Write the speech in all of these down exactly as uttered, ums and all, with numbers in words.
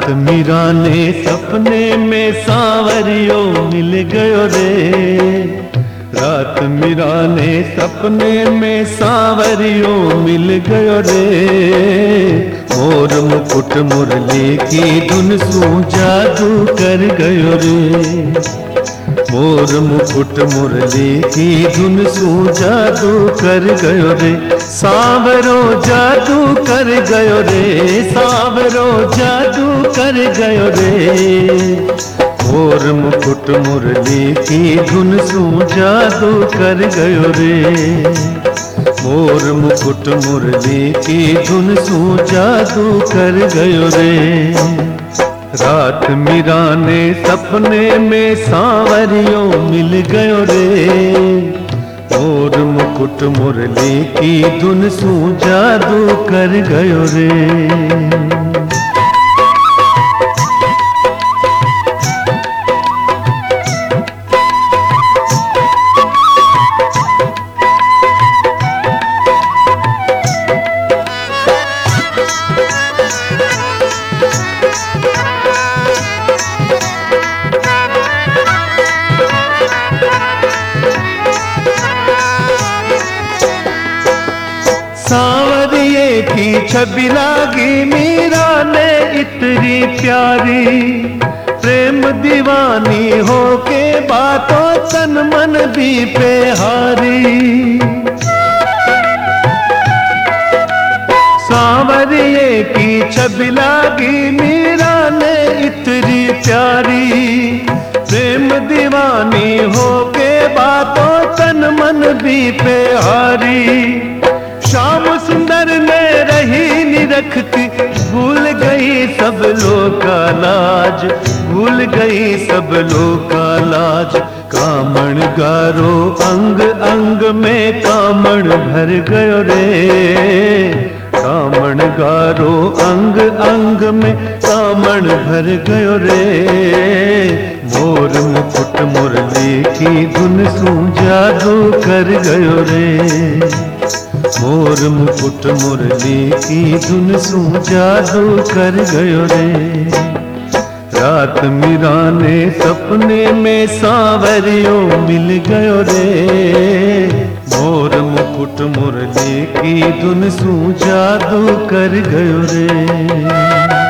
रात मीरा ने सपने में सांवरियो मिल गयो रे। रात मीरा ने सपने में सांवरियो मिल गयो रे। मोर मुकुट मुरली की धुन सू जादू कर गयो रे। मोर मुकुट मुरली की धुन सू जादू कर गयो रे। सांवरो जादू कर गयो रे। सांवरो जादू कर गयो रे। मोर मुकुट मुरली की धुन सू जादू कर गयो रे। मोर मुकुट मुरली की धुन सू जादू कर गयो रे। रात मीरा ने सपने में सांवरियो मिल गयो रे। मोर मुकुट मुरली की धुन सू जादू कर गयो रे। सांवरिये की छवि लागी मीरा ने इतनी प्यारी। प्रेम दीवानी हो के बातों तन मन भी पे हारी। सांवरिये की छवि लागी मीरा ने इतनी प्यारी। प्रेम दीवानी हो के बातों तन मन भी पे हारी। श्याम सुंदर ने रही निरखती भूल गई सब लोग का लाज। भूल गई सब लोग का लाज। कामण गारो अंग अंग में कामण भर गयो रे। कामण गारो अंग अंग में कामण भर गयो रे। मोर मुकुट मुरली की धुन सू जादू कर गयो रे। मोर मुकुट मुरली की धुन सू जादू कर गयो रे। रात मीरा ने सपने में सांवरियो मिल गयो रे। मोर मुकुट मुरली की धुन सू जादू कर गयो रे।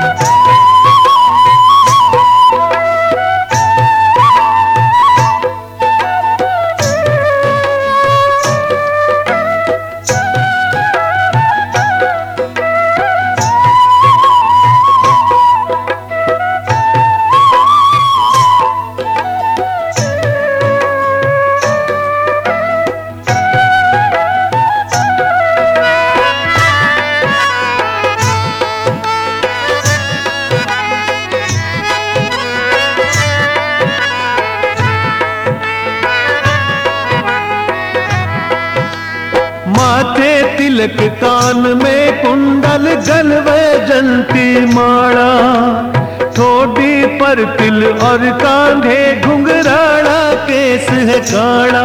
माथे तिलक कान में कुंडल गलवे जंती माला। ठोडी पर तिल और कांधे घुंघराड़ा केस है काड़ा।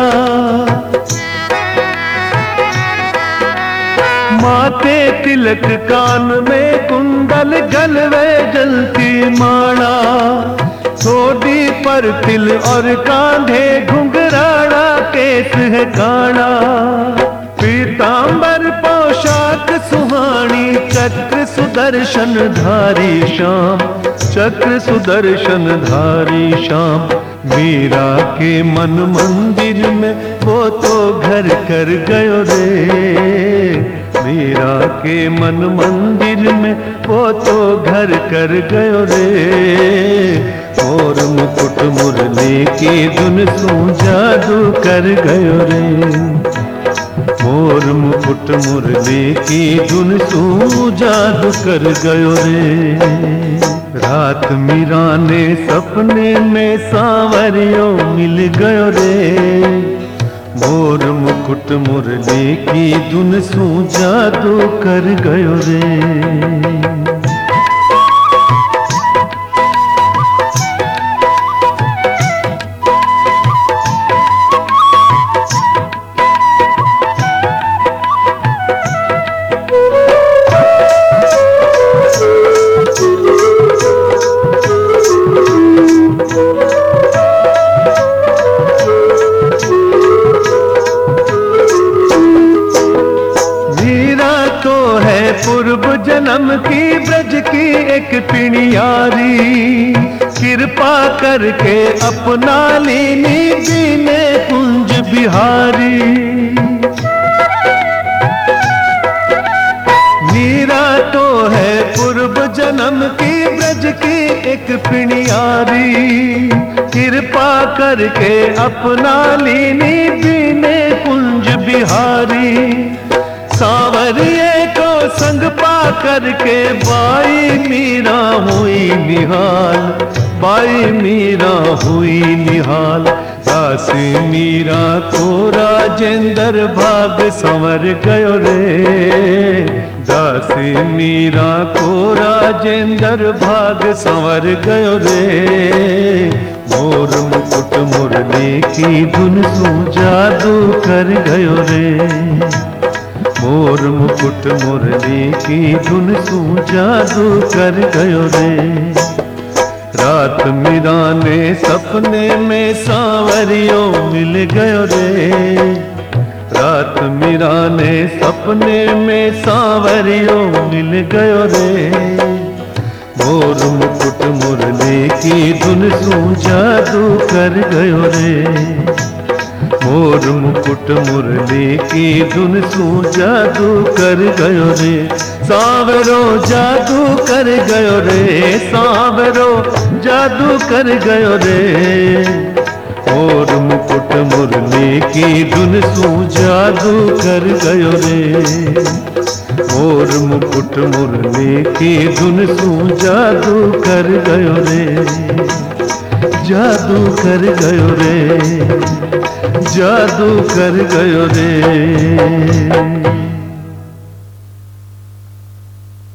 माथे तिलक कान में कुंडल गलवे जंती माला। ठोडी पर तिल और कांधे घुंघराड़ा केस है काड़ा। पीतांबर पोशाक सुहानी चक्र सुदर्शन धारी श्याम। चक्र सुदर्शन धारी श्याम। मीरा के मन मंदिर में वो तो घर कर गयो रे। मीरा के मन मंदिर में वो तो घर कर गयो रे। मोर मुकुट मुरली की धुन सू जादू कर गयो रे। मोर मुकुट मुरली की धुन सू जादू कर गयो रे। रात मीरा ने सपने में सांवरियो मिल गयो रे। मोर मुकुट मुरली की धुन सू जादू कर गयो रे। करके अपना लीनी बीने कुंज बिहारी। मीरा तो है पूर्व जन्म की ब्रज की एक पिणियारी, कृपा करके अपना लीनी बीने कुंज बिहारी। सांवरिए को संग पा करके बाई मीरा हुई निहाल, बाई मीरा हुई निहाल। दासी मीरा को राजेंद्र भाग संवर गयो रे, दासी मीरा को राजेंद्र भाग संवर गयो रे। मोर मुकुट मुरली की धुन सू जादू कर गयो रे, मोर मुकुट मुरली की धुन सू जादू कर गयो रे। रात मीरा ने सपने में सांवरियो मिल गयो रे, रात मीरा ने सपने में सांवरियो मिल गयो रे। मोर मुकुट मुरली की धुन सू जादू कर गयो रे, मोर मुकुट मुरली की धुन सू जादू कर गयो रे। सांवरो जादू कर गयो रे, सांवरो जादू कर गयो रे। मोर मुकुट मुरली की धुन सू जादू कर गयो रे, मोर मुकुट मुरली की धुन सू जादू कर गयो रे, जादू कर गयो रे, जादू कर गयो रे।